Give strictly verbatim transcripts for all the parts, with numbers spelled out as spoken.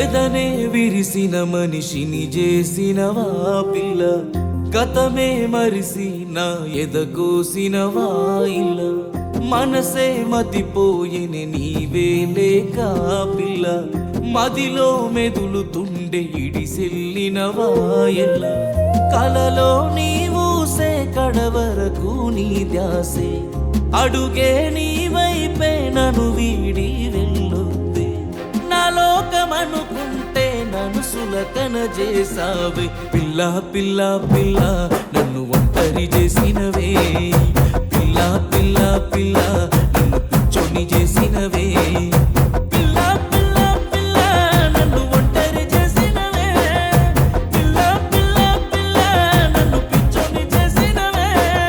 ఎదనే విరిసిన మనిషిని చేసినవా పిల్ల, గతమే మరిసి నా ఎదకోసినవా ఇల్ల, మనసే మతిపోయిన నీవే లేక పిల్ల, మదిలో మెదులుతుండే ఇడిసెల్లినవా ఎల్ల, కలలో నీవూసే కడవరకు నీ ధ్యాసే, అడుగే నీ వైపే నన్ను వీడి వెళ్ళొద్దే, నా లోకమనుకుంటే నన్ను సులకన చేసావే, పిల్ల పిల్ల పిల్ల నన్ను ఒంటరి చేసినవే, పిల్ల పిల్ల పిల్ల నన్ను పిచ్చోని చేసినవే, పిల్ల పిల్ల పిల్ల నన్ను ఒంటరి చేసినవే, పిల్ల పిల్ల పిల్ల నన్ను పిచ్చోని చేసినవే.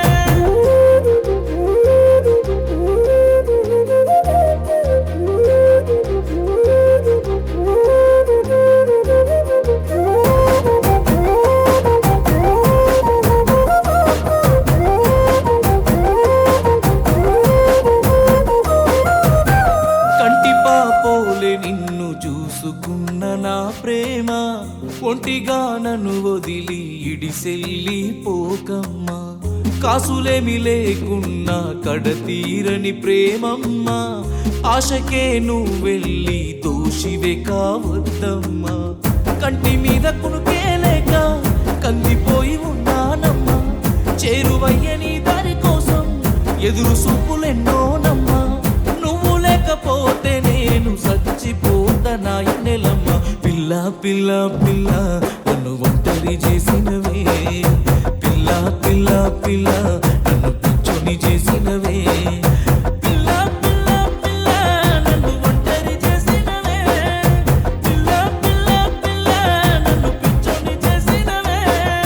నిన్ను చూసుకున్న నా ప్రేమ ఒంటిగా నన్ను వదిలి ఇడిసెల్లి పోకమ్మా, కాసులేమి లేకున్నా కడతీరని ప్రేమమ్మా, ఆశకే నువ్వు వెళ్ళి దోషివే కావద్దమ్మా, కంటి మీద కునుకే లేక కందిపోయి ఉన్నానమ్మా, చేరువయ్యని దారి కోసం ఎదురు సూపులెన్నోనమ్మా, నువ్వు లేకపోతే నేను చచ్చిపోతనా నెలమ్మ, పిల్ల పిల్ల పిల్ల నన్ను ఒంటరి చేసినవే, పిల్ల పిల్ల పిల్ల నన్ను పిచ్చోని చేసినవే, పిల్ల పిల్ల పిల్ల నన్ను ఒంటరి చేసినవే, పిల్ల పిల్ల పిల్ల నన్ను పిచ్చోని చేసినవే.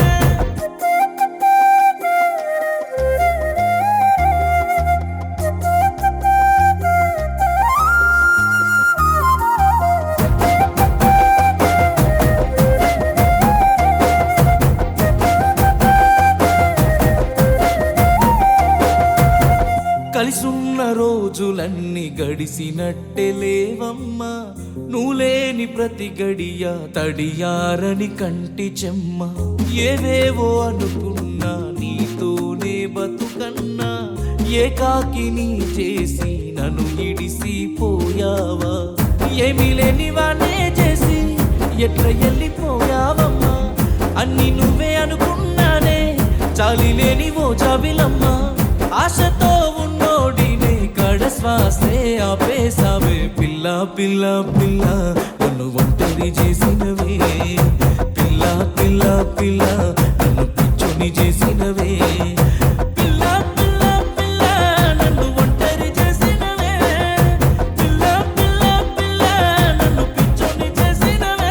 కలిసున్న రోజులన్నీ గడిసినట్టే లేవమ్మా, నువ్వు లేని ప్రతి గడియ తడియారని కంటి చెమ్మ, ఏవేవో అనుకున్నా నీతోనే బతుకన్నా, ఏకాకిని చేసి నన్ను ఇడిసిపోయావా, ఏమీ లేని వానే చేసి ఎట్ల వెళ్ళిపోయావమ్మా, అన్ని నువ్వే అనుకున్నానే చాలి లేని ఓ జాబిలమ్మా, ఆశతో ఉన్నోడిని కడ శ్వాసే ఆపేసావే, పిల్ల పిల్ల పిల్ల నన్ను ఒంటరి చేసినవే, పిల్ల పిల్ల పిల్ల నన్ను పిచ్చోని చేసినవే, పిల్ల పిల్ల పిల్ల నన్ను ఒంటరి చేసినవే, పిల్ల పిల్ల పిల్ల నన్ను పిచ్చోని చేసినవే.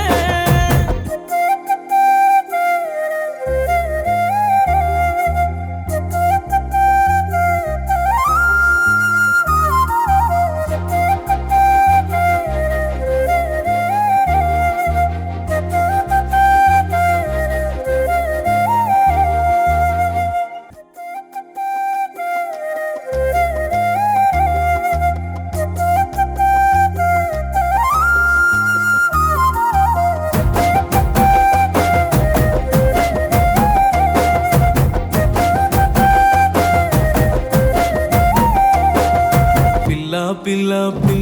పిల్ల పిల్ల